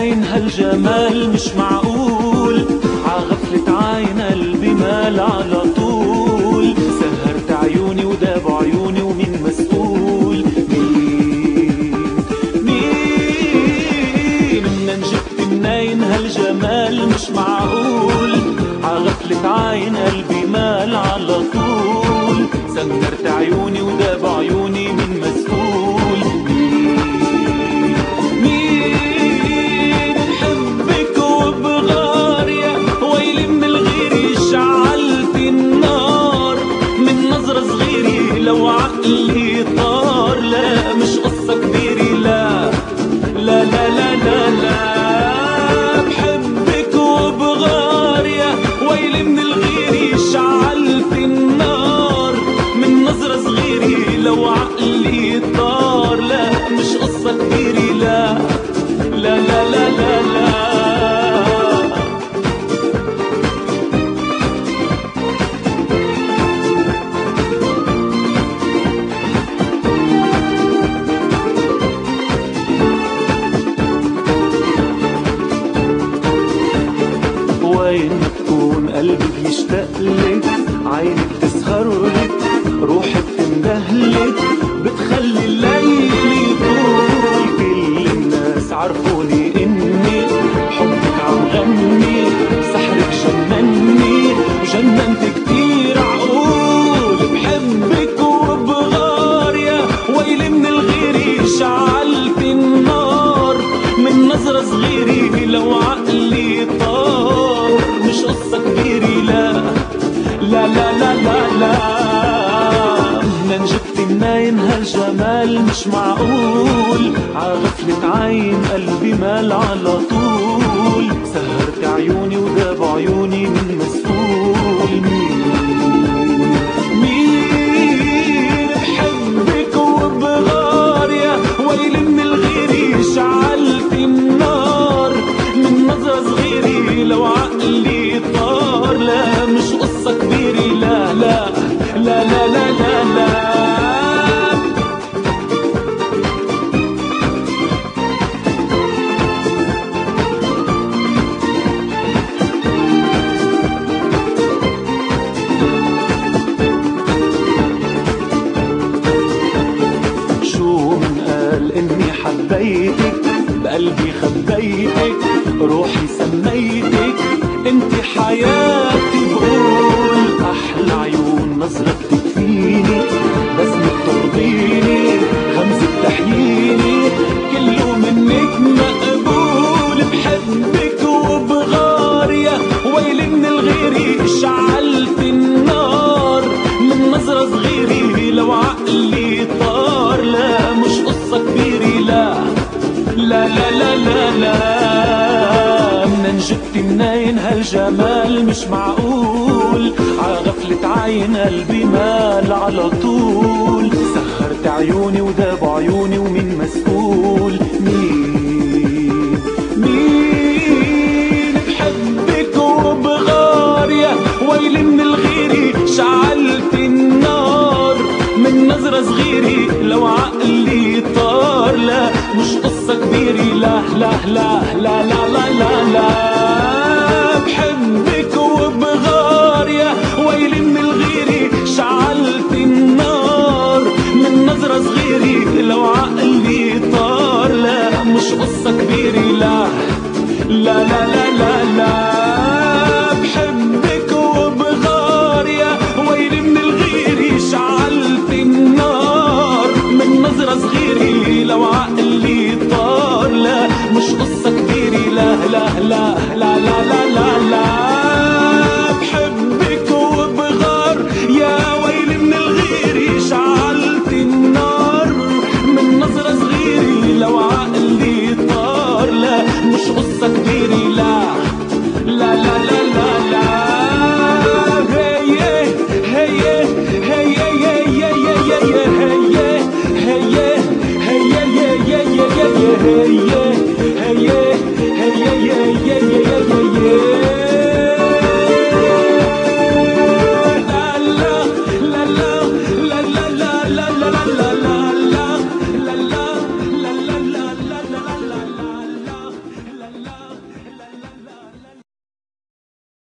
الناين هالجمال مش معقول، عغفلة عين قلبي مال على طول. سهرت عيوني وداب عيوني ومين مسؤول؟ مين من جبت الناين هالجمال مش معقول، عغفلة عين قلبي مال على طول. سهرت عيوني وداب عيوني مين مسؤول؟ لو عقلي طار لا مش قصة كبيرة، لا لا لا لا لا لا. بحبك وبغار يا ويلي من الغيري، شعلت النار من نظرة صغيرة. لو عقلي طار لا مش قصة كبيرة، لا لا لا لا لا لا. وين ما تكون قلبي بيشتاق لك، عيني بتسهر لك، روحي بتندهلك، بتخلي الليل يطول. كل الناس عرفوني اني حبك عم غني، سحرك جنني وجننت كتير عقول. بحبك وبغار يا ويلي من الغيري، شعلت النار من نظرة صغيرة. لو عقلي طار مش قصة كبيرة، لا لا لا لا لا لا. من جبت الناين هالجمال مش معقول، عغفلة عين قلبي مال على طول. سهرت عيوني وداب عيوني من مسؤول؟ مين بحبك وبغار يا ويلي من الغيري، شعلت النار من نظرة صغيرة. لو عقلي طار لا مش قصة كبيرة، لا لا لا لا لا لا لا. شو من قال اني حبيتك، بقلبي خبيتك، روحي سميتك، انت حياتي. بقول احلى عيون نظرتك فيني، بسمة ترضيني، غمزة تحييني، كله منك مقبول. بحبك وبغار يا ويلي من الغيري، شعلت النار من نظرة صغيرة. لو عقلي طار لا مش قصة كبيرة، لا لا لا لا لا لا. من جبت الناين هالجمال مش معقول، عغفلة عين قلبي مال على طول. سهرت عيوني وداب عيوني ومين مسؤول؟ مين بحبك وبغار يا ويلي من الغيري، شعلت النار من نظرة صغيرة. لو عقلي طار لا مش قصة كبيرة، لا لا لا لا لا لا لا لا. بحبك وبغار يا ويلي من الغيري، شعلت النار من نظرة صغيرة. لو عقلي طار لا مش قصة كبيرة، لا لا لا لا لا لا.